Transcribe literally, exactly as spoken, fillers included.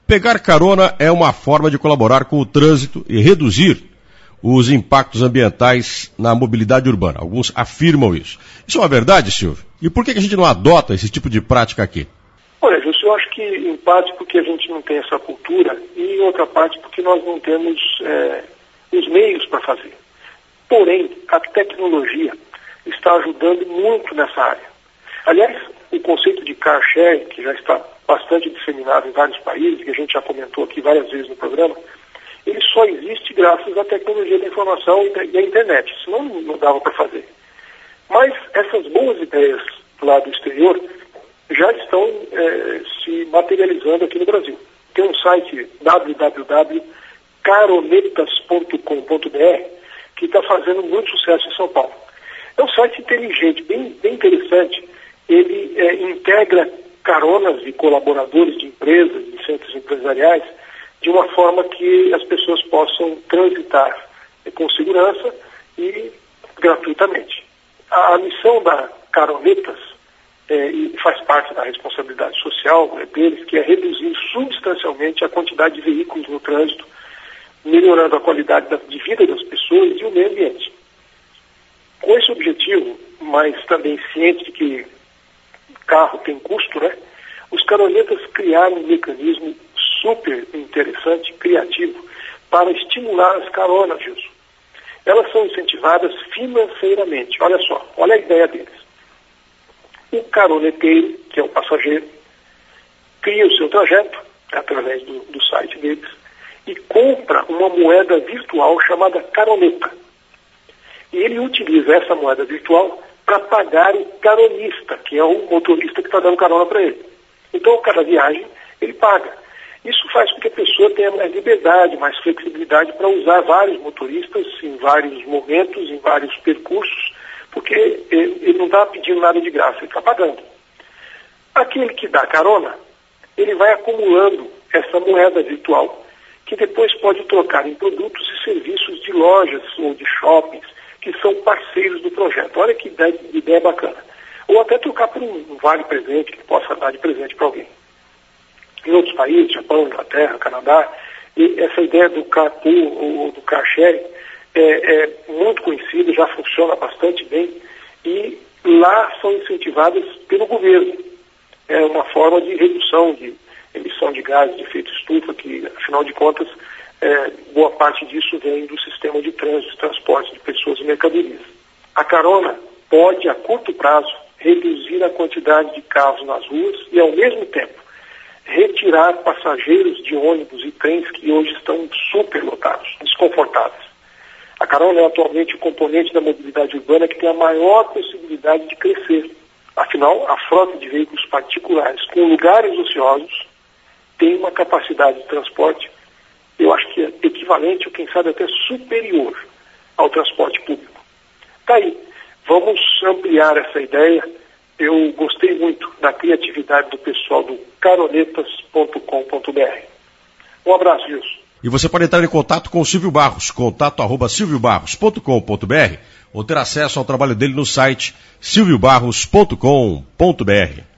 pegar carona é uma forma de colaborar com o trânsito e reduzir os impactos ambientais na mobilidade urbana. Alguns afirmam isso. Isso é uma verdade, Silvio? E por que a gente não adota esse tipo de prática aqui? Olha, Gilson, eu acho que em parte porque a gente não tem essa cultura e em outra parte porque nós não temos é, os meios para fazer. Porém, a tecnologia está ajudando muito nessa área. Aliás, o conceito de car sharing, que já está bastante disseminado em vários países, que a gente já comentou aqui várias vezes no programa, ele só existe graças à tecnologia da informação e à internet, senão não dava para fazer. Mas essas boas ideias lá do exterior já estão é, se materializando aqui no Brasil. Tem um site w w w ponto caronetas ponto com ponto b r que está fazendo muito sucesso em São Paulo. É um site inteligente, bem, bem interessante. Ele é, integra caronas e colaboradores de empresas, de centros empresariais, de uma forma que as pessoas possam transitar é, com segurança e gratuitamente. A, a missão da Caronetas É, e faz parte da responsabilidade social né, deles, que é reduzir substancialmente a quantidade de veículos no trânsito, melhorando a qualidade da, de vida das pessoas e o meio ambiente. Com esse objetivo, mas também ciente de que carro tem custo, né, os caronetas criaram um mecanismo super interessante, criativo, para estimular as caronas, Gilson. Elas são incentivadas financeiramente. Olha só, olha a ideia deles. O caroneteiro, que é o passageiro, cria o seu trajeto, através do, do site deles, e compra uma moeda virtual chamada caroneta. E ele utiliza essa moeda virtual para pagar o caronista, que é o motorista que está dando carona para ele. Então, cada viagem, ele paga. Isso faz com que a pessoa tenha mais liberdade, mais flexibilidade para usar vários motoristas em vários momentos, em vários percursos, porque ele não está pedindo nada de graça, ele está pagando. Aquele que dá carona, ele vai acumulando essa moeda virtual, que depois pode trocar em produtos e serviços de lojas ou de shoppings, que são parceiros do projeto. Olha que ideia, ideia bacana. Ou até trocar por um, um vale-presente, que possa dar de presente para alguém. Em outros países, Japão, Inglaterra, Canadá, e essa ideia do carpool ou do car sharing É, é muito conhecida, já funciona bastante bem e lá são incentivadas pelo governo. É uma forma de redução de emissão de gases de efeito estufa, que afinal de contas é, boa parte disso vem do sistema de trânsito e transporte de pessoas e mercadorias. A carona pode a curto prazo reduzir a quantidade de carros nas ruas e ao mesmo tempo retirar passageiros de ônibus e trens que hoje estão superlotados, desconfortáveis. A carona é atualmente o componente da mobilidade urbana que tem a maior possibilidade de crescer. Afinal, a frota de veículos particulares com lugares ociosos tem uma capacidade de transporte, eu acho que é equivalente ou quem sabe até superior ao transporte público. Tá aí, vamos ampliar essa ideia. Eu gostei muito da criatividade do pessoal do caronetas ponto com ponto b r. Um abraço, Wilson. E você pode entrar em contato com o Silvio Barros, contato arroba silvio barros ponto com ponto b r, ou ter acesso ao trabalho dele no site silvio barros ponto com ponto b r.